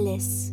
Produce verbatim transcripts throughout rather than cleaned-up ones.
Alice.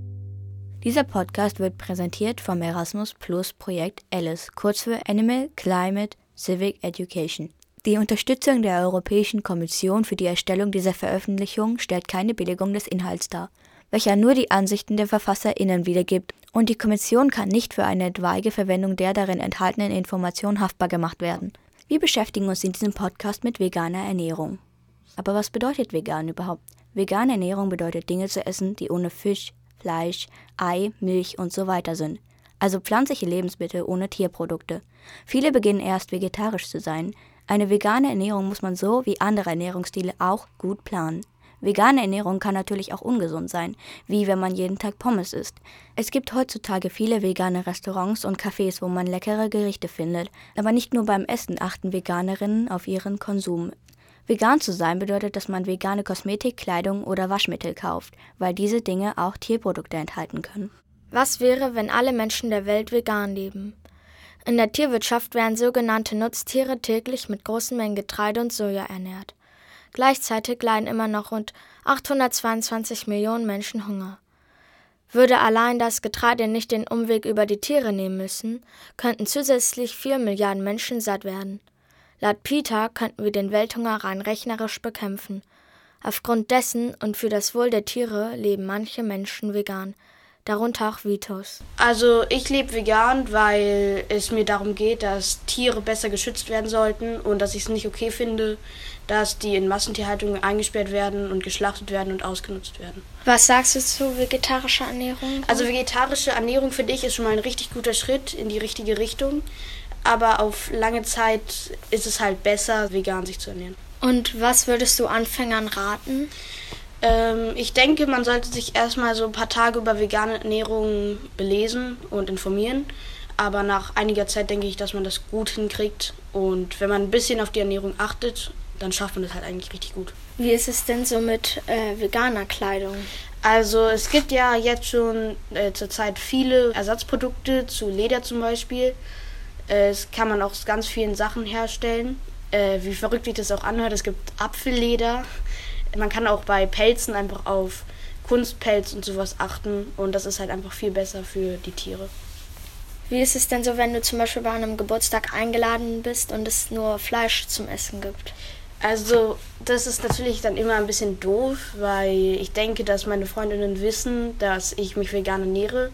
Dieser Podcast wird präsentiert vom Erasmus Plus Projekt Alice, kurz für Animal Climate Civic Education. Die Unterstützung der Europäischen Kommission für die Erstellung dieser Veröffentlichung stellt keine Billigung des Inhalts dar, welcher nur die Ansichten der VerfasserInnen wiedergibt, und die Kommission kann nicht für eine etwaige Verwendung der darin enthaltenen Informationen haftbar gemacht werden. Wir beschäftigen uns in diesem Podcast mit veganer Ernährung. Aber was bedeutet vegan überhaupt? Vegane Ernährung bedeutet, Dinge zu essen, die ohne Fisch, Fleisch, Ei, Milch und so weiter sind. Also pflanzliche Lebensmittel ohne Tierprodukte. Viele beginnen erst vegetarisch zu sein. Eine vegane Ernährung muss man so wie andere Ernährungsstile auch gut planen. Vegane Ernährung kann natürlich auch ungesund sein, wie wenn man jeden Tag Pommes isst. Es gibt heutzutage viele vegane Restaurants und Cafés, wo man leckere Gerichte findet. Aber nicht nur beim Essen achten Veganerinnen auf ihren Konsum. Vegan zu sein bedeutet, dass man vegane Kosmetik, Kleidung oder Waschmittel kauft, weil diese Dinge auch Tierprodukte enthalten können. Was wäre, wenn alle Menschen der Welt vegan leben? In der Tierwirtschaft werden sogenannte Nutztiere täglich mit großen Mengen Getreide und Soja ernährt. Gleichzeitig leiden immer noch rund achthundertzweiundzwanzig Millionen Menschen Hunger. Würde allein das Getreide nicht den Umweg über die Tiere nehmen müssen, könnten zusätzlich vier Milliarden Menschen satt werden. Laut PETA könnten wir den Welthunger rein rechnerisch bekämpfen. Aufgrund dessen und für das Wohl der Tiere leben manche Menschen vegan, darunter auch Vitos. Also ich lebe vegan, weil es mir darum geht, dass Tiere besser geschützt werden sollten und dass ich es nicht okay finde, dass die in Massentierhaltung eingesperrt werden und geschlachtet werden und ausgenutzt werden. Was sagst du zu vegetarischer Ernährung? Also vegetarische Ernährung für dich ist schon mal ein richtig guter Schritt in die richtige Richtung. Aber auf lange Zeit ist es halt besser, vegan sich zu ernähren. Und was würdest du Anfängern raten? Ähm, ich denke, man sollte sich erstmal so ein paar Tage über vegane Ernährung belesen und informieren. Aber nach einiger Zeit denke ich, dass man das gut hinkriegt. Und wenn man ein bisschen auf die Ernährung achtet, dann schafft man das halt eigentlich richtig gut. Wie ist es denn so mit äh, veganer Kleidung? Also es gibt ja jetzt schon äh, zurzeit viele Ersatzprodukte zu Leder zum Beispiel. Es kann man aus ganz vielen Sachen herstellen. Äh, wie verrückt sich das auch anhört, es gibt Apfelleder. Man kann auch bei Pelzen einfach auf Kunstpelz und sowas achten. Und das ist halt einfach viel besser für die Tiere. Wie ist es denn so, wenn du zum Beispiel bei einem Geburtstag eingeladen bist und es nur Fleisch zum Essen gibt? Also das ist natürlich dann immer ein bisschen doof, weil ich denke, dass meine Freundinnen wissen, dass ich mich vegan ernähre.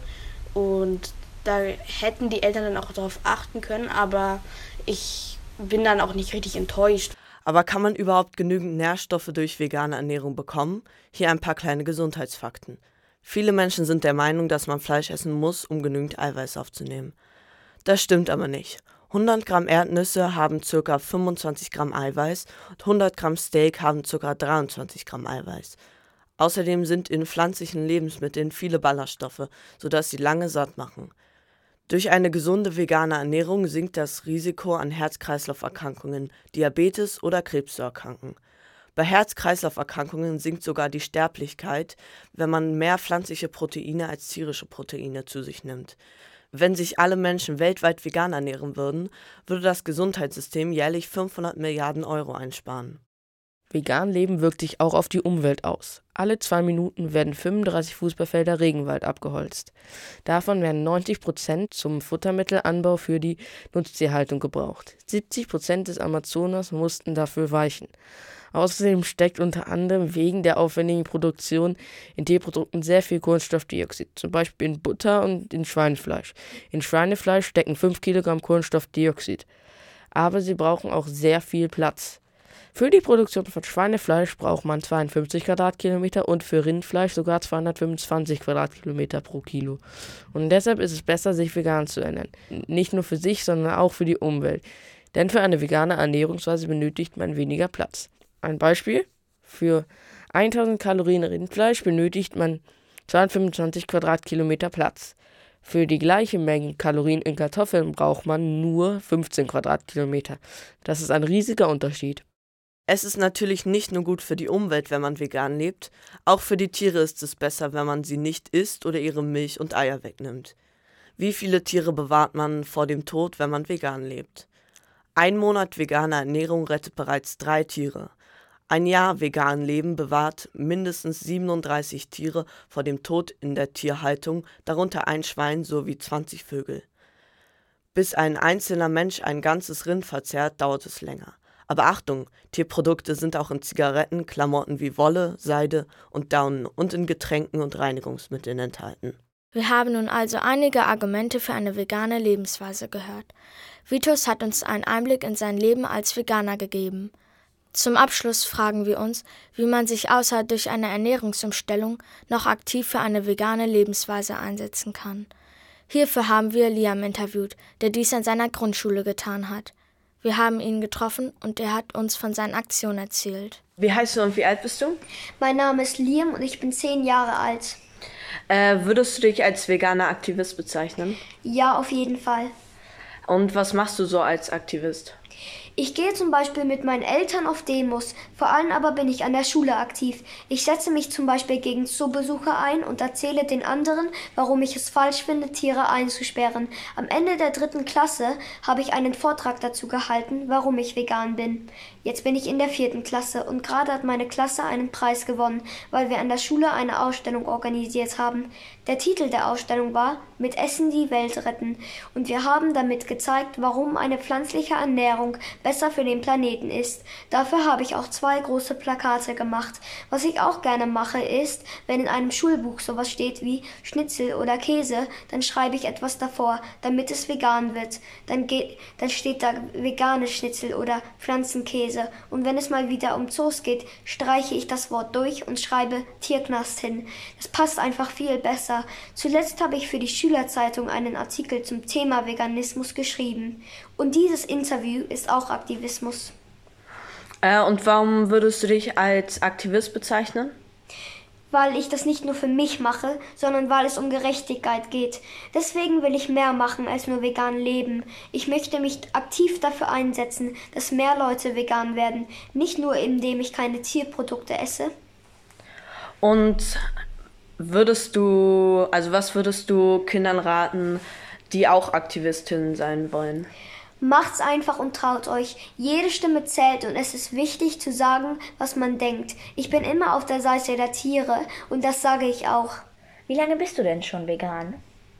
Und da hätten die Eltern dann auch darauf achten können, aber ich bin dann auch nicht richtig enttäuscht. Aber kann man überhaupt genügend Nährstoffe durch vegane Ernährung bekommen? Hier ein paar kleine Gesundheitsfakten. Viele Menschen sind der Meinung, dass man Fleisch essen muss, um genügend Eiweiß aufzunehmen. Das stimmt aber nicht. hundert Gramm Erdnüsse haben ca. fünfundzwanzig Gramm Eiweiß und hundert Gramm Steak haben ca. dreiundzwanzig Gramm Eiweiß. Außerdem sind in pflanzlichen Lebensmitteln viele Ballaststoffe, sodass sie lange satt machen. Durch eine gesunde vegane Ernährung sinkt das Risiko an Herz-Kreislauf-Erkrankungen, Diabetes oder Krebs zu erkranken. Bei Herz-Kreislauf-Erkrankungen sinkt sogar die Sterblichkeit, wenn man mehr pflanzliche Proteine als tierische Proteine zu sich nimmt. Wenn sich alle Menschen weltweit vegan ernähren würden, würde das Gesundheitssystem jährlich fünfhundert Milliarden Euro einsparen. Vegan Leben wirkt sich auch auf die Umwelt aus. Alle zwei Minuten werden fünfunddreißig Fußballfelder Regenwald abgeholzt. Davon werden neunzig Prozent zum Futtermittelanbau für die Nutztierhaltung gebraucht. siebzig Prozent des Amazonas mussten dafür weichen. Außerdem steckt unter anderem wegen der aufwendigen Produktion in Tierprodukten sehr viel Kohlenstoffdioxid, zum Beispiel in Butter und in Schweinefleisch. In Schweinefleisch stecken fünf Kilogramm Kohlenstoffdioxid. Aber sie brauchen auch sehr viel Platz. Für die Produktion von Schweinefleisch braucht man zweiundfünfzig Quadratkilometer und für Rindfleisch sogar zweihundertfünfundzwanzig Quadratkilometer pro Kilo. Und deshalb ist es besser, sich vegan zu ernähren. Nicht nur für sich, sondern auch für die Umwelt. Denn für eine vegane Ernährungsweise benötigt man weniger Platz. Ein Beispiel: Für tausend Kalorien Rindfleisch benötigt man zweihundertfünfundzwanzig Quadratkilometer Platz. Für die gleiche Menge Kalorien in Kartoffeln braucht man nur fünfzehn Quadratkilometer. Das ist ein riesiger Unterschied. Es ist natürlich nicht nur gut für die Umwelt, wenn man vegan lebt, auch für die Tiere ist es besser, wenn man sie nicht isst oder ihre Milch und Eier wegnimmt. Wie viele Tiere bewahrt man vor dem Tod, wenn man vegan lebt? Ein Monat veganer Ernährung rettet bereits drei Tiere. Ein Jahr vegan Leben bewahrt mindestens siebenunddreißig Tiere vor dem Tod in der Tierhaltung, darunter ein Schwein sowie zwanzig Vögel. Bis ein einzelner Mensch ein ganzes Rind verzehrt, dauert es länger. Aber Achtung, Tierprodukte sind auch in Zigaretten, Klamotten wie Wolle, Seide und Daunen und in Getränken und Reinigungsmitteln enthalten. Wir haben nun also einige Argumente für eine vegane Lebensweise gehört. Vitus hat uns einen Einblick in sein Leben als Veganer gegeben. Zum Abschluss fragen wir uns, wie man sich außer durch eine Ernährungsumstellung noch aktiv für eine vegane Lebensweise einsetzen kann. Hierfür haben wir Liam interviewt, der dies an seiner Grundschule getan hat. Wir haben ihn getroffen und er hat uns von seinen Aktionen erzählt. Wie heißt du und wie alt bist du? Mein Name ist Liam und ich bin zehn Jahre alt. Äh, würdest du dich als veganer Aktivist bezeichnen? Ja, auf jeden Fall. Und was machst du so als Aktivist? Ich gehe zum Beispiel mit meinen Eltern auf Demos, vor allem aber bin ich an der Schule aktiv. Ich setze mich zum Beispiel gegen Zoobesucher ein und erzähle den anderen, warum ich es falsch finde, Tiere einzusperren. Am Ende der dritten Klasse habe ich einen Vortrag dazu gehalten, warum ich vegan bin. Jetzt bin ich in der vierten Klasse und gerade hat meine Klasse einen Preis gewonnen, weil wir an der Schule eine Ausstellung organisiert haben. Der Titel der Ausstellung war »Mit Essen die Welt retten« und wir haben damit gezeigt, warum eine pflanzliche Ernährung besser für den Planeten ist. Dafür habe ich auch zwei große Plakate gemacht. Was ich auch gerne mache ist, wenn in einem Schulbuch sowas steht wie Schnitzel oder Käse, dann schreibe ich etwas davor, damit es vegan wird. Dann, geht, dann steht da vegane Schnitzel oder Pflanzenkäse. Und wenn es mal wieder um Zoos geht, streiche ich das Wort durch und schreibe Tierknast hin. Das passt einfach viel besser. Zuletzt habe ich für die Schülerzeitung einen Artikel zum Thema Veganismus geschrieben. Und dieses Interview ist auch Aktivismus. Äh, und warum würdest du dich als Aktivist bezeichnen? Weil ich das nicht nur für mich mache, sondern weil es um Gerechtigkeit geht. Deswegen will ich mehr machen als nur vegan leben. Ich möchte mich aktiv dafür einsetzen, dass mehr Leute vegan werden. Nicht nur indem ich keine Tierprodukte esse. Und würdest du, also was würdest du Kindern raten, die auch Aktivistinnen sein wollen? Macht's einfach und traut euch. Jede Stimme zählt und es ist wichtig zu sagen, was man denkt. Ich bin immer auf der Seite der Tiere und das sage ich auch. Wie lange bist du denn schon vegan?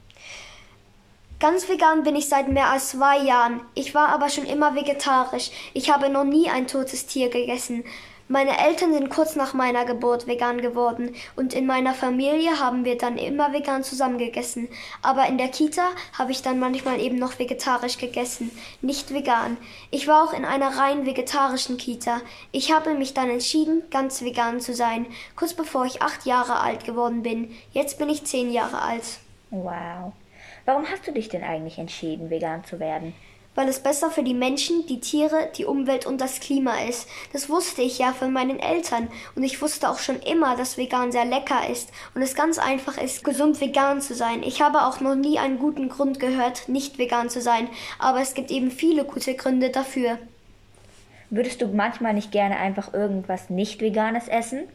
Ganz vegan bin ich seit mehr als zwei Jahren. Ich war aber schon immer vegetarisch. Ich habe noch nie ein totes Tier gegessen. Meine Eltern sind kurz nach meiner Geburt vegan geworden und in meiner Familie haben wir dann immer vegan zusammen gegessen. Aber in der Kita habe ich dann manchmal eben noch vegetarisch gegessen, nicht vegan. Ich war auch in einer rein vegetarischen Kita. Ich habe mich dann entschieden, ganz vegan zu sein, kurz bevor ich acht Jahre alt geworden bin. Jetzt bin ich zehn Jahre alt. Wow. Warum hast du dich denn eigentlich entschieden, vegan zu werden? Weil es besser für die Menschen, die Tiere, die Umwelt und das Klima ist. Das wusste ich ja von meinen Eltern und ich wusste auch schon immer, dass vegan sehr lecker ist und es ganz einfach ist, gesund vegan zu sein. Ich habe auch noch nie einen guten Grund gehört, nicht vegan zu sein, aber es gibt eben viele gute Gründe dafür. Würdest du manchmal nicht gerne einfach irgendwas nicht Veganes essen?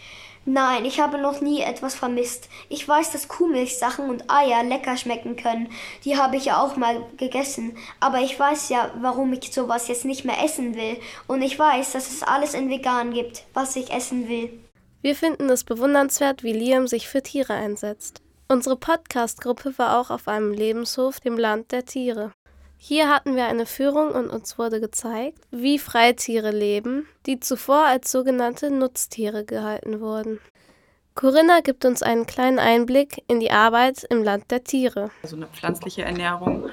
Nein, ich habe noch nie etwas vermisst. Ich weiß, dass Kuhmilchsachen und Eier lecker schmecken können. Die habe ich ja auch mal gegessen. Aber ich weiß ja, warum ich sowas jetzt nicht mehr essen will. Und ich weiß, dass es alles in vegan gibt, was ich essen will. Wir finden es bewundernswert, wie Liam sich für Tiere einsetzt. Unsere Podcast-Gruppe war auch auf einem Lebenshof, dem Land der Tiere. Hier hatten wir eine Führung und uns wurde gezeigt, wie Freitiere leben, die zuvor als sogenannte Nutztiere gehalten wurden. Corinna gibt uns einen kleinen Einblick in die Arbeit im Land der Tiere. Also eine pflanzliche Ernährung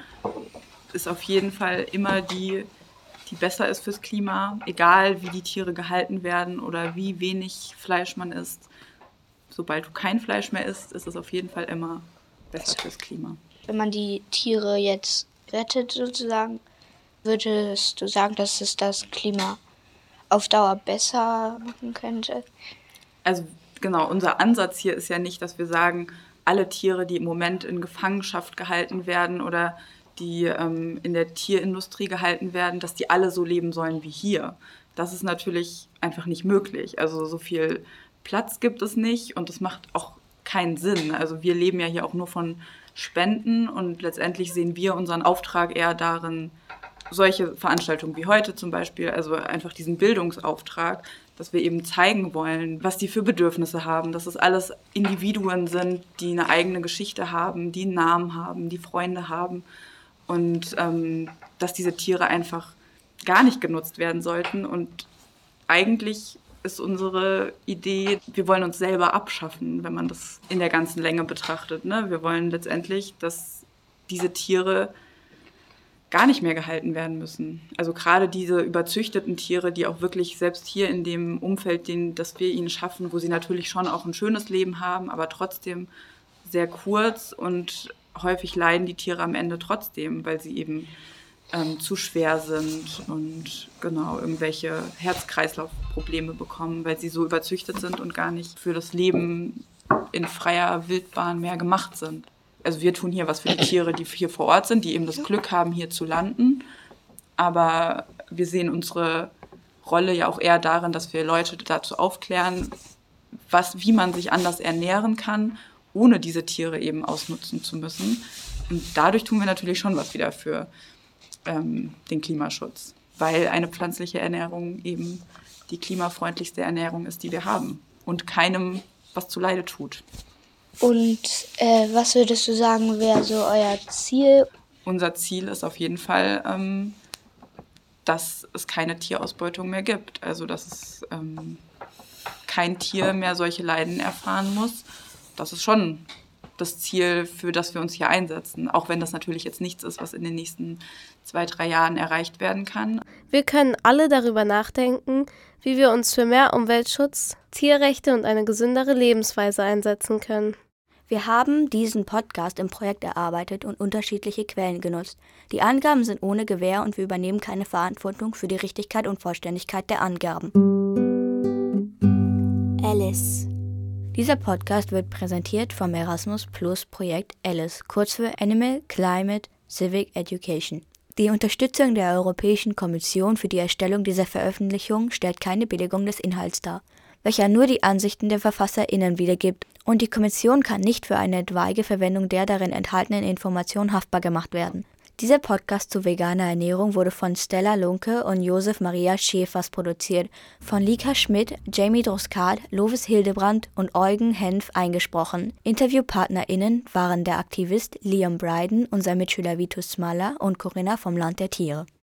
ist auf jeden Fall immer die, die besser ist fürs Klima, egal wie die Tiere gehalten werden oder wie wenig Fleisch man isst. Sobald du kein Fleisch mehr isst, ist es auf jeden Fall immer besser fürs Klima. Wenn man die Tiere jetzt rettet sozusagen, würdest du sagen, dass es das Klima auf Dauer besser machen könnte? Also genau, unser Ansatz hier ist ja nicht, dass wir sagen, alle Tiere, die im Moment in Gefangenschaft gehalten werden oder die ähm, in der Tierindustrie gehalten werden, dass die alle so leben sollen wie hier. Das ist natürlich einfach nicht möglich. Also so viel Platz gibt es nicht und das macht auch keinen Sinn. Also wir leben ja hier auch nur von Spenden und letztendlich sehen wir unseren Auftrag eher darin, solche Veranstaltungen wie heute zum Beispiel, also einfach diesen Bildungsauftrag, dass wir eben zeigen wollen, was die für Bedürfnisse haben, dass es alles Individuen sind, die eine eigene Geschichte haben, die einen Namen haben, die Freunde haben und ähm, dass diese Tiere einfach gar nicht genutzt werden sollten. Und eigentlich ist unsere Idee, wir wollen uns selber abschaffen, wenn man das in der ganzen Länge betrachtet. Ne? Wir wollen letztendlich, dass diese Tiere gar nicht mehr gehalten werden müssen. Also gerade diese überzüchteten Tiere, die auch wirklich selbst hier in dem Umfeld, den, das wir ihnen schaffen, wo sie natürlich schon auch ein schönes Leben haben, aber trotzdem sehr kurz, und häufig leiden die Tiere am Ende trotzdem, weil sie eben ähm, zu schwer sind und genau irgendwelche Herz-Kreislauf-Probleme bekommen, weil sie so überzüchtet sind und gar nicht für das Leben in freier Wildbahn mehr gemacht sind. Also wir tun hier was für die Tiere, die hier vor Ort sind, die eben das Glück haben, hier zu landen. Aber wir sehen unsere Rolle ja auch eher darin, dass wir Leute dazu aufklären, was, wie man sich anders ernähren kann, ohne diese Tiere eben ausnutzen zu müssen. Und dadurch tun wir natürlich schon was wieder für ähm, den Klimaschutz, weil eine pflanzliche Ernährung eben die klimafreundlichste Ernährung ist, die wir haben und keinem was zuleide tut. Und äh, was würdest du sagen, wäre so euer Ziel? Unser Ziel ist auf jeden Fall, ähm, dass es keine Tierausbeutung mehr gibt. Also dass es ähm, kein Tier mehr solche Leiden erfahren muss. Das ist schon das Ziel, für das wir uns hier einsetzen. Auch wenn das natürlich jetzt nichts ist, was in den nächsten zwei, drei Jahren erreicht werden kann. Wir können alle darüber nachdenken, wie wir uns für mehr Umweltschutz, Tierrechte und eine gesündere Lebensweise einsetzen können. Wir haben diesen Podcast im Projekt erarbeitet und unterschiedliche Quellen genutzt. Die Angaben sind ohne Gewähr und wir übernehmen keine Verantwortung für die Richtigkeit und Vollständigkeit der Angaben. Alice. Dieser Podcast wird präsentiert vom Erasmus Plus Projekt Alice, kurz für Animal, Climate, Civic Education. Die Unterstützung der Europäischen Kommission für die Erstellung dieser Veröffentlichung stellt keine Billigung des Inhalts dar, welcher nur die Ansichten der VerfasserInnen wiedergibt, und die Kommission kann nicht für eine etwaige Verwendung der darin enthaltenen Informationen haftbar gemacht werden. Dieser Podcast zu veganer Ernährung wurde von Stella Lunke und Josef Maria Schäfers produziert, von Lika Schmidt, Jamie Droskat, Lovis Hildebrand und Eugen Henf eingesprochen. InterviewpartnerInnen waren der Aktivist Liam Bryden, unser Mitschüler Vitus Smalla und Corinna vom Land der Tiere.